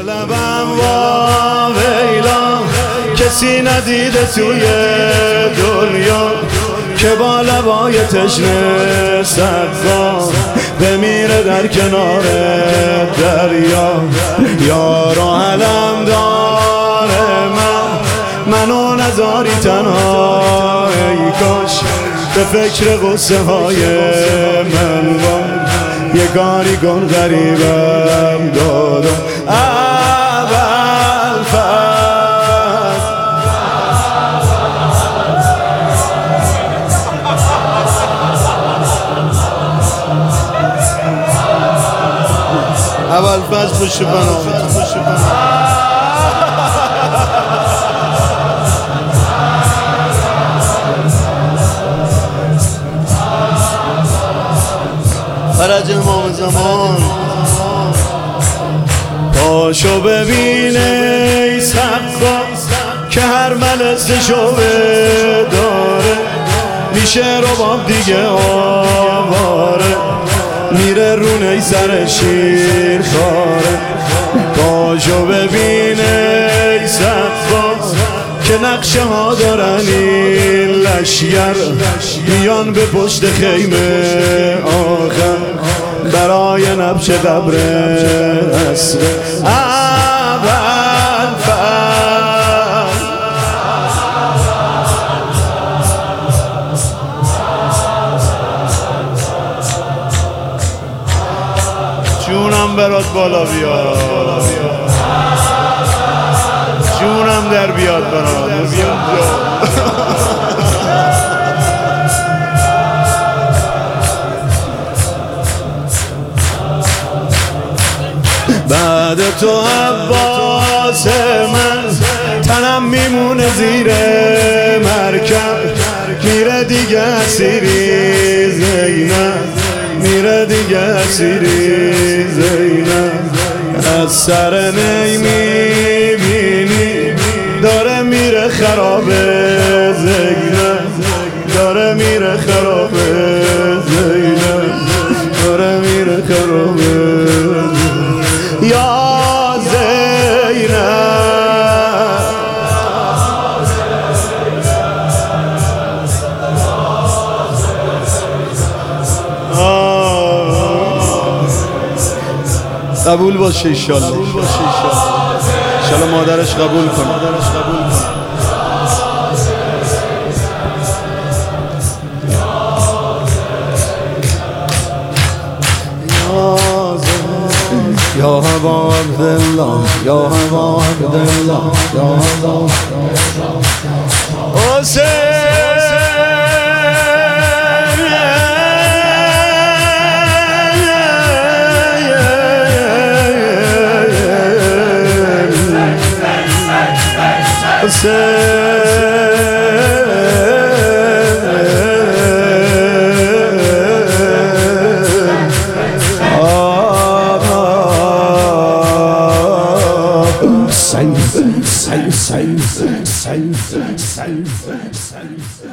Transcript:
لبم وا ویلا کسی ندیده توی دنیا که با لبای تشنه سقا بمیره در کنار دریا. یارو علم داره منو نذاری تنها، ای کاش به فکر غصه های من با یه کاری کن غریبم دادم. اول فصل پشت بنامت فرج امام زمان. پاشو ببین ای سقا که هر ملستشو داره، میشه رباب دیگه آواره، میره رونه سر شیر خاره. پاشو ببین ای سقا که نقشه ها دارن این لشگر، بیان به پشت خیمه آخر برای نبش قبر اسر. اول جونم برات بالا بیاد، جونم در بیاد برات بعد تو عباس من تنم میمونه زیر مرکب، میره دیگه اسیری زینب، میره دیگه اسیری زینب. از سر نی میبینی داره میره خرابه زینب، داره میره خرابه زینب، داره میره خرابه یا زینب. قبول باشه ایشالله، ایشالله مادرش قبول کنه. یا ابا عبدالله، یا ابا عبدالله، یا ابا حسین. Save